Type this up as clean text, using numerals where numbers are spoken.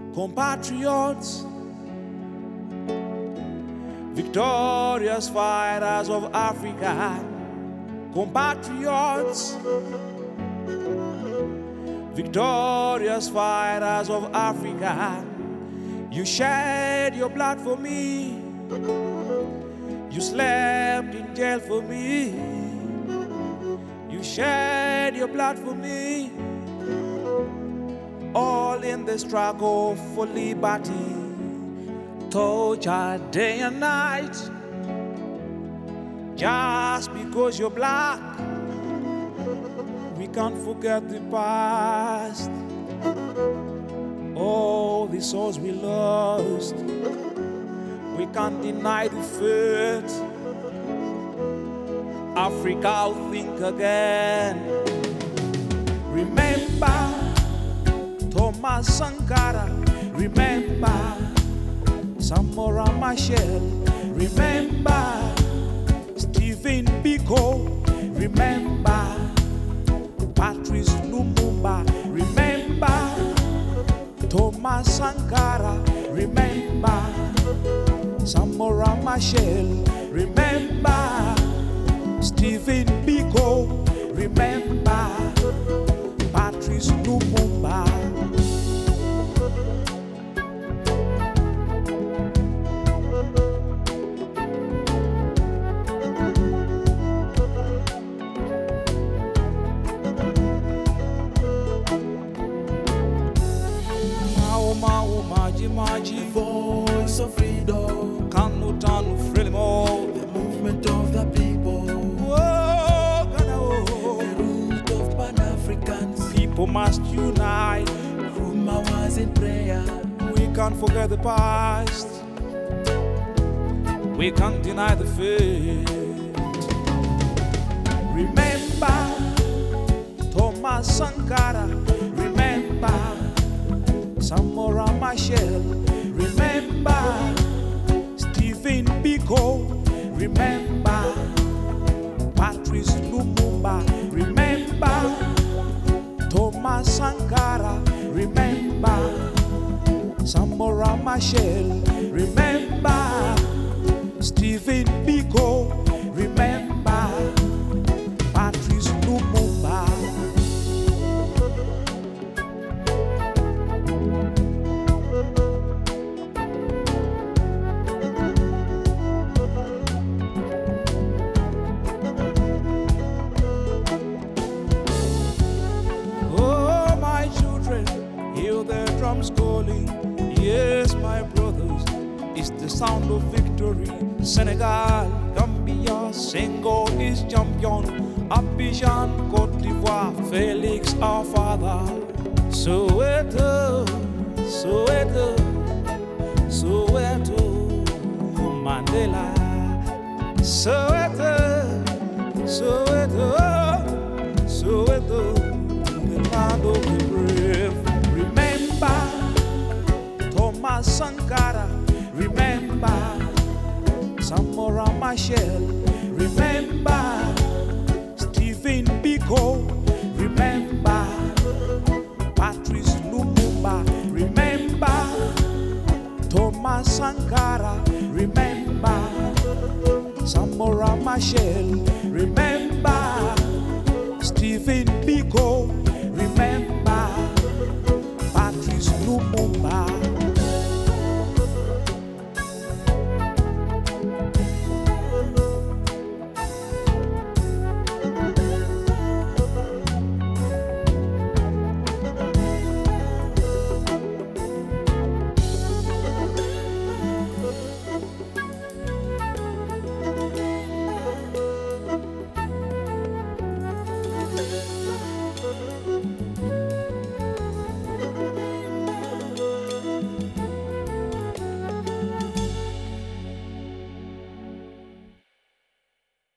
compatriots, victorious fighters of Africa, compatriots, victorious fighters of Africa. You shed your blood for me, you slept in jail for me, you shed your blood for me, all in the struggle for liberty, tortured day and night, just because you're black. We can't forget the past, all the souls we lost. We can't deny the fate. Africa will think again. Remember Thomas Sankara, remember Samora Machel, remember Stephen Biko, remember Patrice Lumumba, remember Thomas Sankara, remember Samora Machel, remember Stephen Biko, remember Patrice Lumumba. Maji, voice of freedom, Kanutanu Frelimo, the movement of the people, the the root of Pan-Africans. people must unite. Nkrumah was in prayer. We can't forget the past, we can't deny the fate. Remember Thomas Sankara, remember Samora Machel, remember Stephen Biko, remember Patrice Lumumba, remember Thomas Sankara, remember Samora Machel, remember Stephen Biko, remember Patrice Lumumba. Drums calling, yes, my brothers, it's the sound of victory. Senegal, Gambia, Senghor is champion. Abidjan, Côte d'Ivoire, Félix our father. Soweto, Soweto, Soweto, Mandela. Soweto, Soweto, Soweto, the land of the brave. Remember Thomas Sankara, remember Samora Machel, remember Stephen Biko, remember Patrice Lumumba, remember Thomas Sankara, remember Samora Machel, remember Stephen Biko, remember Patrice Lumumba.